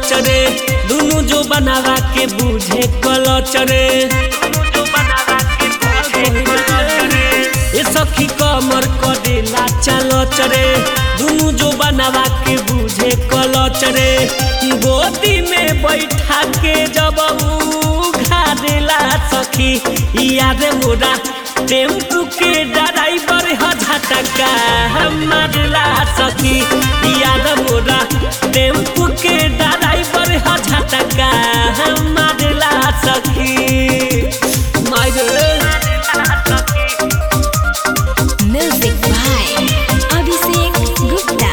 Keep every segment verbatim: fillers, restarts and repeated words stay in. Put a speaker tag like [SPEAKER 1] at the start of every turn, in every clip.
[SPEAKER 1] रे दुनु जो बनावा के बुझे कलच रे ए सखी कमर कदेला चलच रे दुनु जो बनावा के बुझे कलच रे गोदी में बैठा के जब घादेला सखी याद मोरा टेम्पू के ड्राइवर ह झटका हमारा सखी याद मोरा टेम्पू के ड्राइवर ह झटका हमारा सखी
[SPEAKER 2] Music by Abhishek Gupta.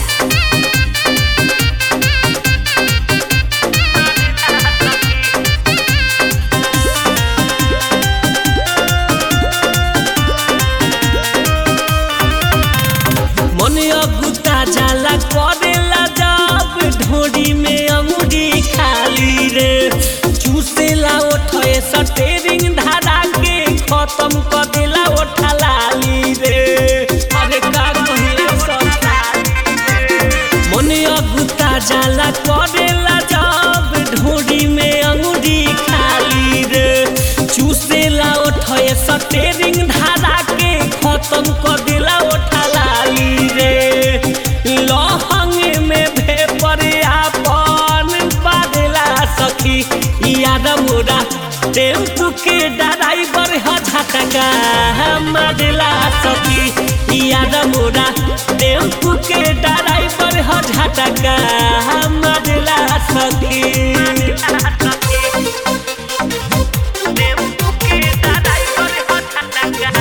[SPEAKER 1] मन अगुता जाला करेला जब ढोरी में अंगूरी खाली रे चूसेला ओठे स्टीयरिंग धरा के खत्म कर देला ओठा लाली रे अरे का कहिए सब मन अगुता जाला करेला जब ढोरी में अंगूरी खाली रे चूसेला ओठे स्टीयरिंग धरा के खत्म कर देला ओठा लाली रे लहंग में भेपर आपन बादेला सखी याद मोरा टेम्पू के ड्राइवर ह झटका हमारा सखी याद मोरा टेम्पू के ड्राइवर ह झटका हमारा सखी टेम्पू के ड्राइवर ह झटका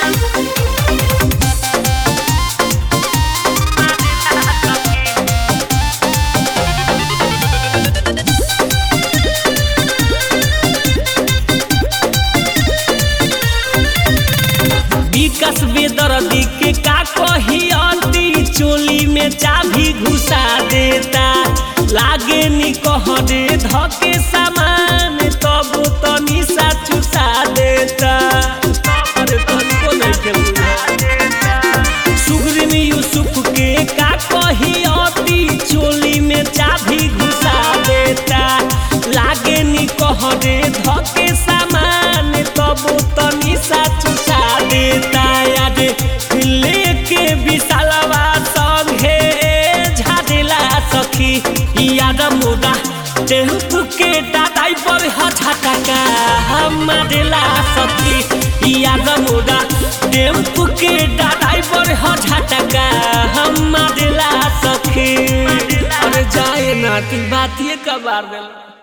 [SPEAKER 1] विकास बेदर्दी के का कही अंती चोली में चाभी घुसा देता लागे नी कहरे धके सामान तब तो निशा चुसा देता अरे तनको नहीं के सुग्रीव यूसुफ के का कही अंती चोली में चाभी घुसा देता लागे नी कहरे धके सामान तब तो निशा चुसा देता याद लेके विशालवा संगे झाड़ेला सखी याद मोरा टेम्पू के ड्राइवर ह झटका हमारा सखी याद मोरा टेम्पू के ड्राइवर ह झटका हमारा सखी अरे जाए ना ती बातिए कबार देला।